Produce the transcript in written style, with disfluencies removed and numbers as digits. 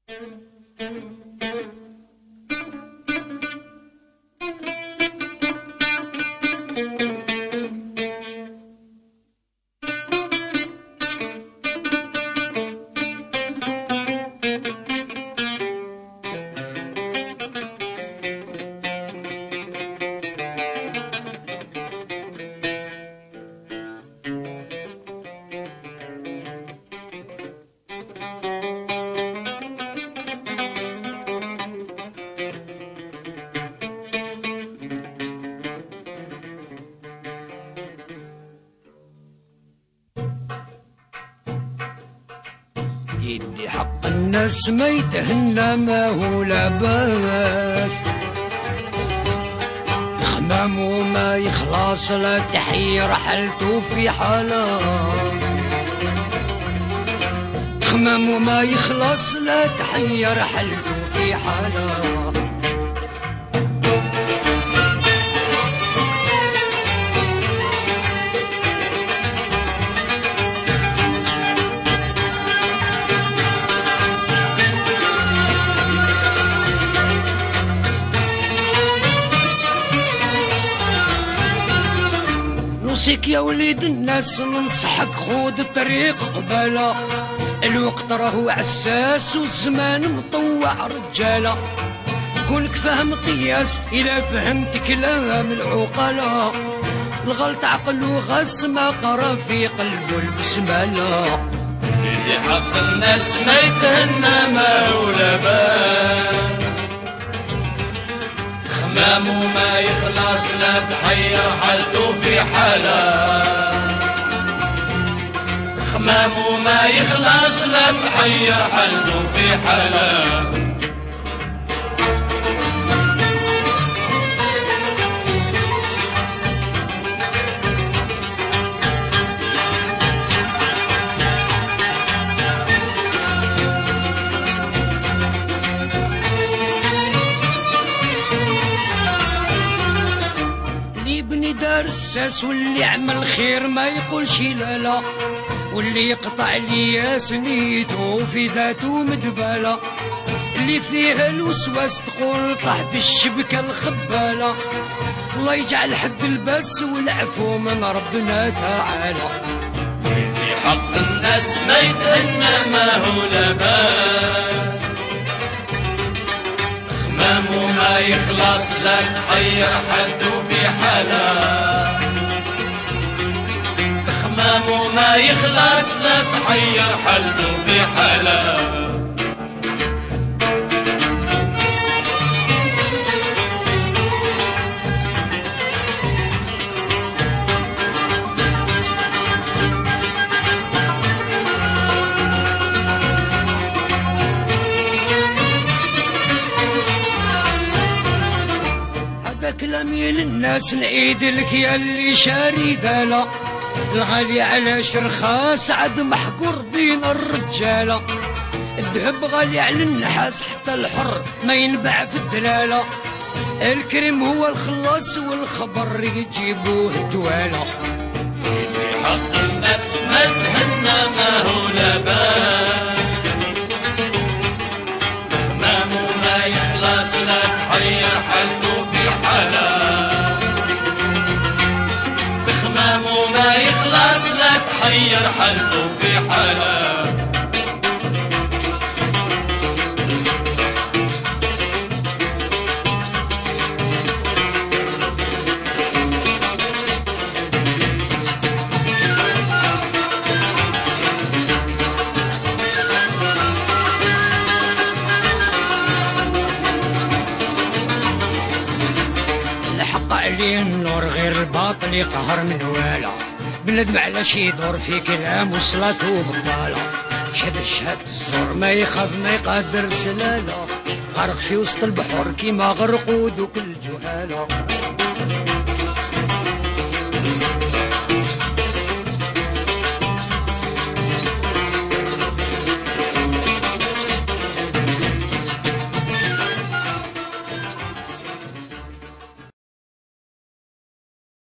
يدي حق الناس ما يتهنى ما هو لاباس، خمام وما يخلص لا تحير حالته في حالة، خمام وما يخلص لا تحير حالته في حالة. نوصيك يا وليد الناس ننصحك خود الطريق قبالة، الوقت راهو عساس والزمان مطوع رجالة، كونك فهم قياس إلا فهمت كلام العقلاء، الغلط عقل وغاس ما قرا في قلبه البسمالة. اللي حق الناس ما يتهنى ما هو لاباس، خمام وما يخلص لا تحير حالته في حالة، خمام وما يخلص لا تحير حالته في حالة. دار الساس واللي عمل خير ما يقولش لا لا، واللي يقطع لياس نيته في ذاته مدبالة، اللي فيها الوسواس تقول طلع في الشبكة الخبالة، الله يجعل حد الباس والعفو من ربنا تعالى. في حق الناس ما يتهنى ما هو لاباس، خمام وما يخلص لا تحير حده في حالة، خمام وما يخلص لا تحير حده في حالة. كلامي للناس نعيد لك يا اللي شاري ذالا، الغالي على شرخاس عاد محقور بين الرجالة، الذهب غالي على النحاس حتى الحر ما ينباع في الدلالة، الكريم هو الخلاص والخبر يجيبوه الدوالة. في حق الناس ما تهنى ما هو لاباس، خمام وما يخلص لا تحير حالته في حالة، بخمام وما يخلص لا تحير حالته في حالة. النور غير الباطل يقهر من والا، بندم على شي يدور في كلام وصلاته بطالة، شهد الزور ما يخاف ما يقدر سلالة، غرق في وسط البحر كيما غرقوا دوك الجهالة.